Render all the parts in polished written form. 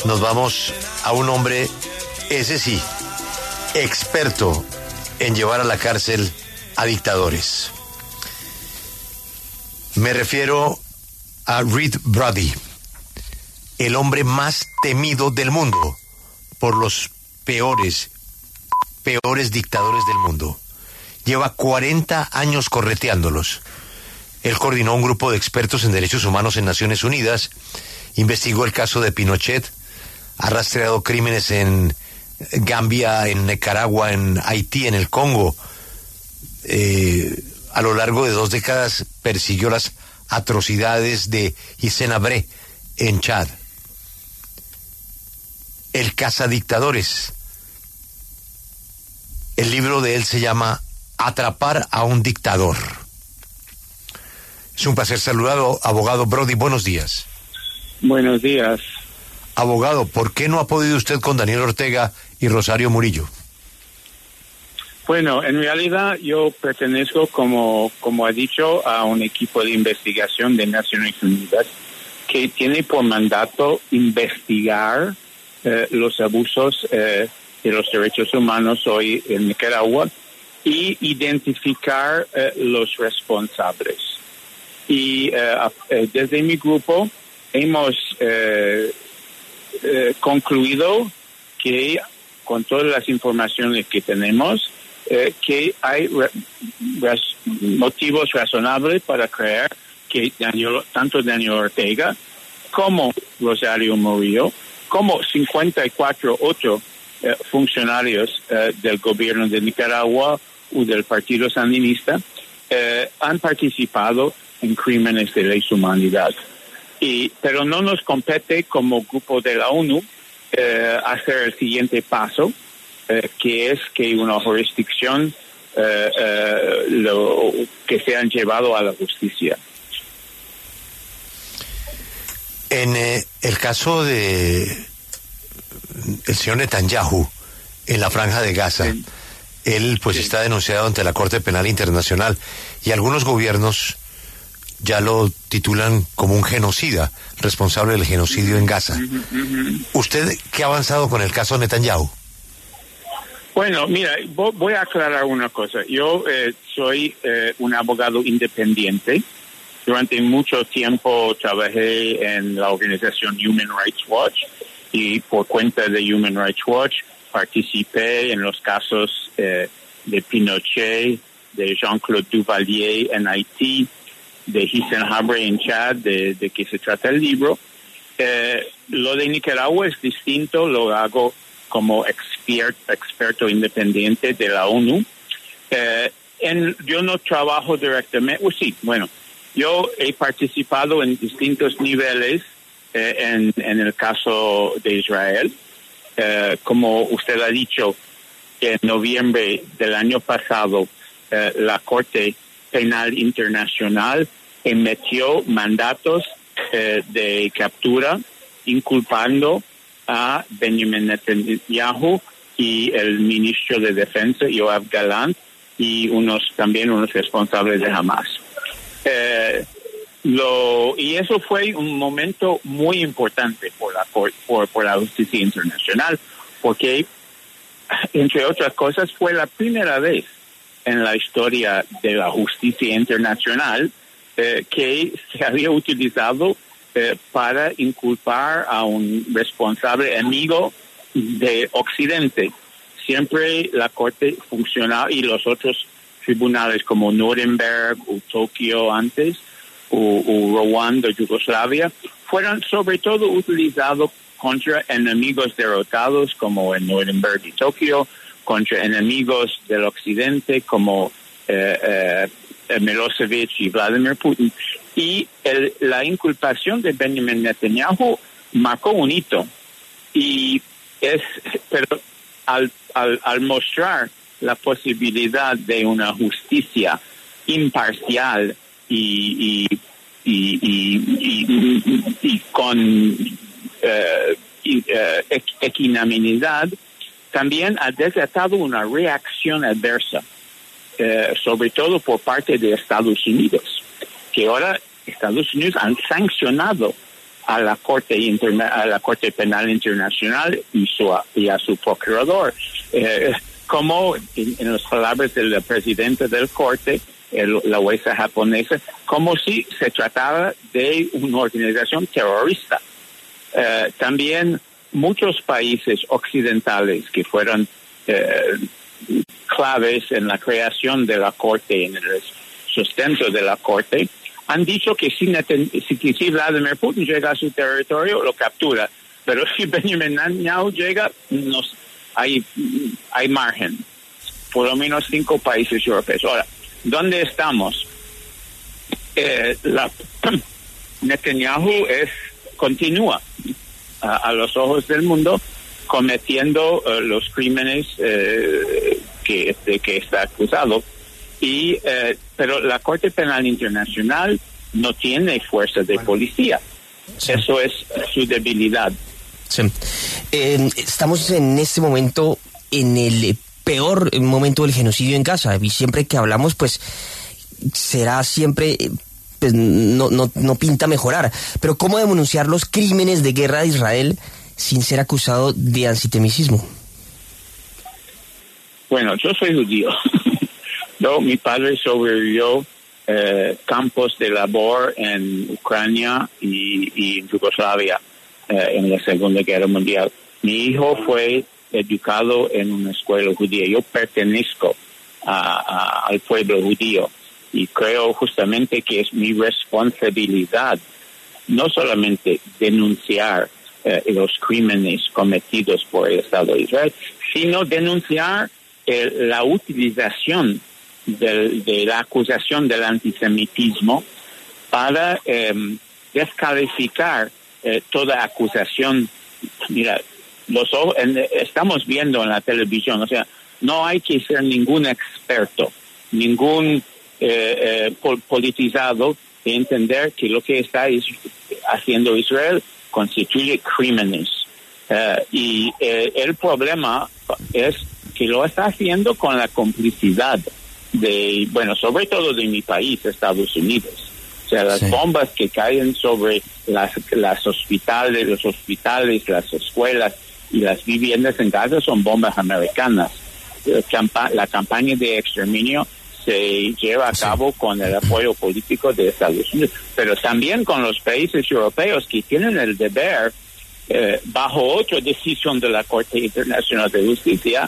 nos vamos a un hombre, ese sí, experto en llevar a la cárcel a dictadores. Me refiero a Reed Brady, el hombre más temido del mundo por los peores dictadores del mundo. Lleva 40 años correteándolos. Él coordinó un grupo de expertos en derechos humanos en Naciones Unidas, investigó el caso de Pinochet, ha rastreado crímenes en Gambia, en Nicaragua, en Haití, en el Congo. A lo largo de 2 décadas persiguió las atrocidades de Hissène Habré en Chad. El cazadictadores. El libro de él se llama Atrapar a un dictador. Es un placer saludarlo, abogado Brady. Buenos días. Buenos días. Abogado, ¿por qué no ha podido usted con Daniel Ortega y Rosario Murillo? Bueno, en realidad yo pertenezco, como ha dicho, a un equipo de investigación de Naciones Unidas que tiene por mandato investigar los abusos de los derechos humanos hoy en Nicaragua y identificar los responsables. Y desde mi grupo hemos concluido que con todas las informaciones que tenemos, que hay motivos razonables para creer que tanto Daniel Ortega como Rosario Murillo, como 54 otros funcionarios del gobierno de Nicaragua o del Partido Sandinista han participado en crímenes de lesa humanidad. Pero no nos compete como grupo de la ONU hacer el siguiente paso, que es que una jurisdicción que sean llevado a la justicia. En el caso de el señor Netanyahu en la Franja de Gaza, sí. Él pues está denunciado ante la Corte Penal Internacional y algunos gobiernos ya lo titulan como un genocida, responsable del genocidio en Gaza. ¿Usted qué ha avanzado con el caso Netanyahu? Bueno, mira, voy a aclarar una cosa. Yo soy un abogado independiente. Durante mucho tiempo trabajé en la organización Human Rights Watch y por cuenta de Human Rights Watch participé en los casos de Pinochet, de Jean-Claude Duvalier en Haití, de Hissène Habré en Chad, de que se trata el libro. Lo de Nicaragua es distinto, lo hago como experto independiente de la ONU. Yo no trabajo directamente, yo he participado en distintos niveles en el caso de Israel. Como usted ha dicho, en noviembre del año pasado, la Corte Penal Internacional emitió mandatos de captura inculpando a Benjamin Netanyahu y el ministro de Defensa, Yoav Gallant, y también unos responsables de Hamas. Y eso fue un momento muy importante por la justicia internacional, porque, entre otras cosas, fue la primera vez en la historia de la justicia internacional que se había utilizado para inculpar a un responsable amigo de Occidente. Siempre la Corte funcionaba y los otros tribunales como Nuremberg o Tokio antes o Rwanda, Yugoslavia, fueron sobre todo utilizados contra enemigos derrotados como en Nuremberg y Tokio, contra enemigos del Occidente como Milosevic y Vladimir Putin. Y la inculpación de Benjamin Netanyahu marcó un hito. Pero al mostrar la posibilidad de una justicia imparcial y con equanimidad, también ha desatado una reacción adversa, sobre todo por parte de Estados Unidos, que ahora Estados Unidos han sancionado a la Corte Penal Internacional y a su procurador. Como en las palabras del presidente del Corte, la jueza japonesa, como si se tratara de una organización terrorista. También muchos países occidentales que fueron claves en la creación de la Corte, en el sustento de la Corte, han dicho que si Vladimir Putin llega a su territorio, lo captura. Pero si Benjamin Netanyahu llega, hay margen. Por lo menos 5 países europeos. Ahora, ¿dónde estamos? Netanyahu continúa a los ojos del mundo cometiendo los crímenes de que está acusado. Pero la Corte Penal Internacional no tiene fuerza de policía. Sí. Eso es su debilidad. Sí. Estamos en este momento en el peor momento del genocidio en Gaza, y siempre que hablamos, pues, será siempre, pues, no pinta mejorar. Pero ¿cómo denunciar los crímenes de guerra de Israel sin ser acusado de antisemitismo? Bueno, yo soy judío. Mi padre sobrevivió campos de labor en Ucrania y en Yugoslavia en la Segunda Guerra Mundial. Mi hijo fue educado en una escuela judía. Yo pertenezco al pueblo judío y creo justamente que es mi responsabilidad no solamente denunciar los crímenes cometidos por el Estado de Israel, sino denunciar la utilización de la acusación del antisemitismo para descalificar toda acusación. Mira, estamos viendo en la televisión, o sea, no hay que ser ningún experto, ningún politizado de entender que lo que está haciendo Israel constituye crímenes. Y el problema es que lo está haciendo con la complicidad sobre todo de mi país, Estados Unidos. O sea, las bombas que caen sobre los hospitales, las escuelas y las viviendas en Gaza son bombas americanas. La campaña de exterminio se lleva a cabo con el apoyo político de Estados Unidos, pero también con los países europeos que tienen el deber, bajo otra decisión de la Corte Internacional de Justicia,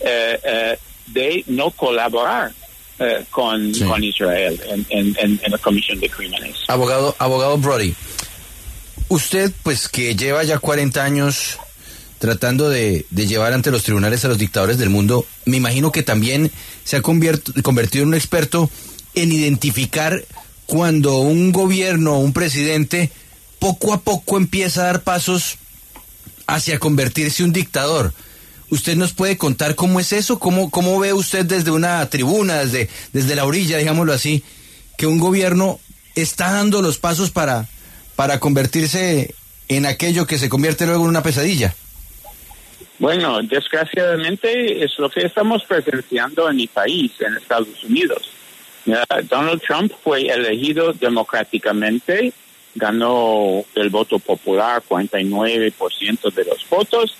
de no colaborar con Israel en la comisión de crímenes. Abogado Brody, usted, pues, que lleva ya 40 años tratando de llevar ante los tribunales a los dictadores del mundo, me imagino que también se ha convertido en un experto en identificar cuando un gobierno, un presidente, poco a poco empieza a dar pasos hacia convertirse en un dictador. ¿Usted nos puede contar cómo es eso? ¿Cómo ve usted desde una tribuna, desde la orilla, digámoslo así, que un gobierno está dando los pasos para convertirse en aquello que se convierte luego en una pesadilla? Bueno, desgraciadamente es lo que estamos presenciando en mi país, en Estados Unidos. Donald Trump fue elegido democráticamente, ganó el voto popular, 49% de los votos,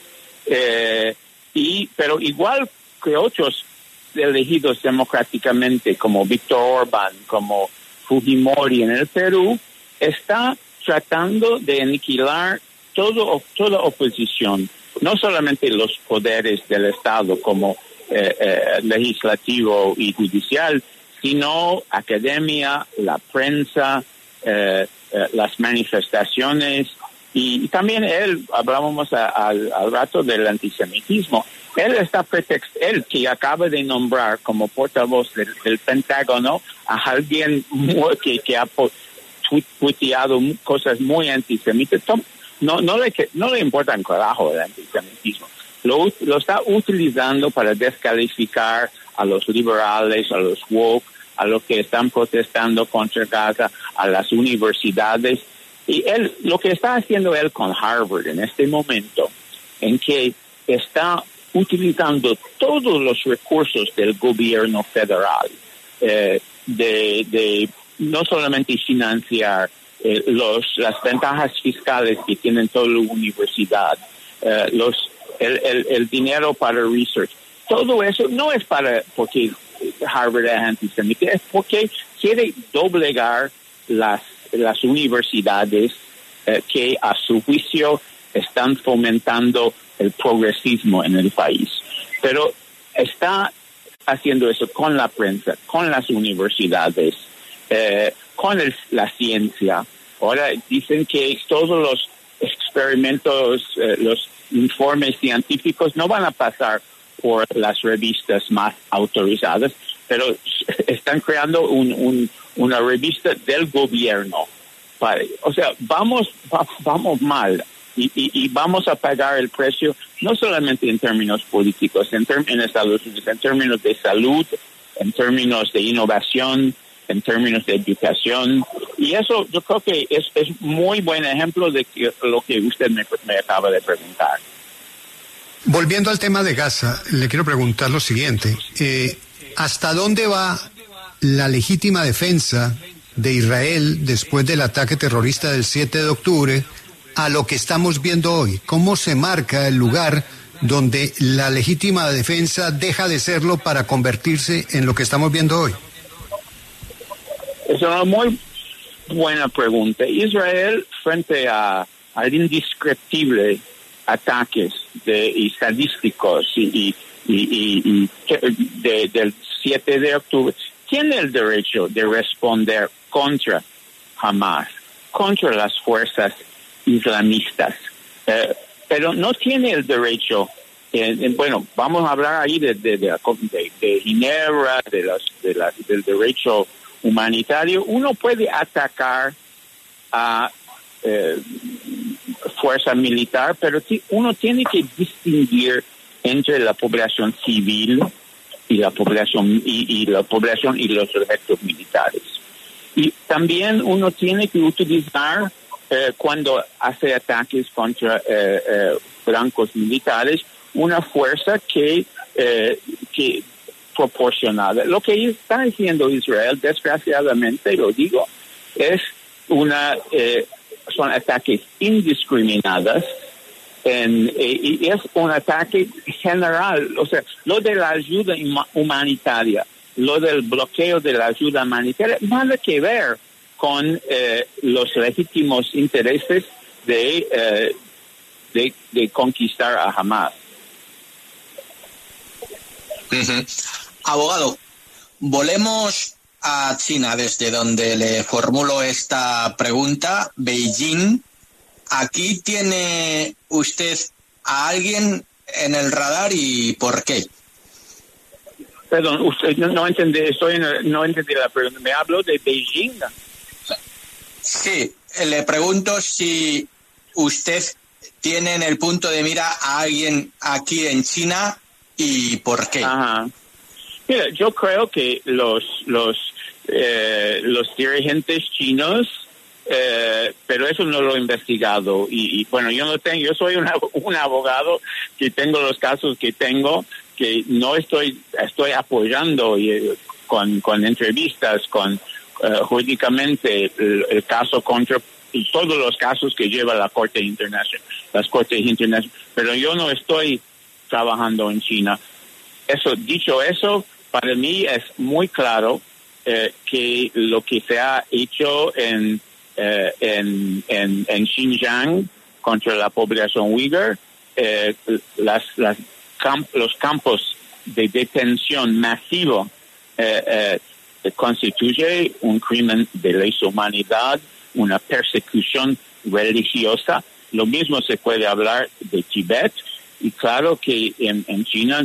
pero igual que otros elegidos democráticamente, como Víctor Orbán, como Fujimori en el Perú, está tratando de aniquilar toda oposición, no solamente los poderes del Estado como legislativo y judicial, sino academia, la prensa, las manifestaciones. Y también hablábamos al rato del antisemitismo. Él que acaba de nombrar como portavoz del Pentágono a alguien que ha tuiteado cosas muy antisemitas. No le importa un carajo el antisemitismo. Lo está utilizando para descalificar a los liberales, a los woke, a los que están protestando contra Gaza, a las universidades. Y lo que está haciendo él con Harvard en este momento, en que está utilizando todos los recursos del gobierno federal, de no solamente financiar las ventajas fiscales que tienen toda la universidad, el dinero para research. Todo eso no es porque Harvard es antisemita, es porque quiere doblegar las universidades que a su juicio están fomentando el progresismo en el país. Pero está haciendo eso con la prensa, con las universidades, con la ciencia. Ahora dicen que todos los experimentos, los informes científicos no van a pasar por las revistas más autorizadas, pero están creando una revista del gobierno. O sea, vamos mal y vamos a pagar el precio no solamente en términos políticos, en Estados Unidos, en términos de salud, en términos de innovación, en términos de educación. Y eso yo creo que es muy buen ejemplo de lo que usted me acaba de preguntar. Volviendo al tema de Gaza, le quiero preguntar lo siguiente. ¿Hasta dónde va la legítima defensa de Israel después del ataque terrorista del 7 de octubre a lo que estamos viendo hoy? ¿Cómo se marca el lugar donde la legítima defensa deja de serlo para convertirse en lo que estamos viendo hoy? Es una muy buena pregunta. Israel, frente al indescriptible ataques estadísticos y del 7 de octubre, tiene el derecho de responder contra Hamas, contra las fuerzas islamistas, pero no tiene el derecho. Bueno, vamos a hablar ahí de Ginebra, del derecho humanitario. Uno puede atacar a fuerza militar, pero uno tiene que distinguir entre la población civil y la población y los efectos militares. Y también uno tiene que utilizar cuando hace ataques contra blancos militares una fuerza que proporcionada. Lo que está haciendo Israel, desgraciadamente, lo digo, son ataques indiscriminados y es un ataque general. O sea, lo de la ayuda humanitaria, lo del bloqueo de la ayuda humanitaria, nada que ver con los legítimos intereses de conquistar a Hamas. Uh-huh. Abogado, volemos a China, desde donde le formulo esta pregunta. Beijing, ¿aquí tiene usted a alguien en el radar y por qué? Perdón, usted no entendí, no entendí la pregunta. ¿Me habló de Beijing? Sí, le pregunto si usted tiene en el punto de mira a alguien aquí en China y por qué. Ajá. Mira, yo creo que los dirigentes chinos, pero eso no lo he investigado y bueno, yo soy un abogado que tengo los casos que tengo, que no estoy apoyando con entrevistas, jurídicamente el caso contra todos los casos que lleva las cortes internacionales, pero yo no estoy trabajando en China. Dicho eso, para mí es muy claro que lo que se ha hecho en Xinjiang contra la población uigur, los campos de detención masivo constituye un crimen de lesa humanidad, una persecución religiosa. Lo mismo se puede hablar de Tibet, y claro que en China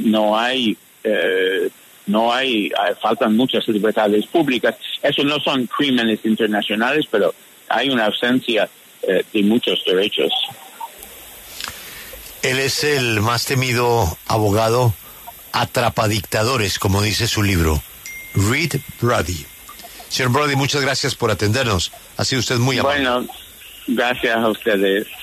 faltan muchas libertades públicas. Eso no son crímenes internacionales, pero hay una ausencia de muchos derechos. Él es el más temido abogado atrapadictadores, como dice su libro, Reed Brady. Señor Brady, muchas gracias por atendernos. Ha sido usted muy amable. Bueno, gracias a ustedes.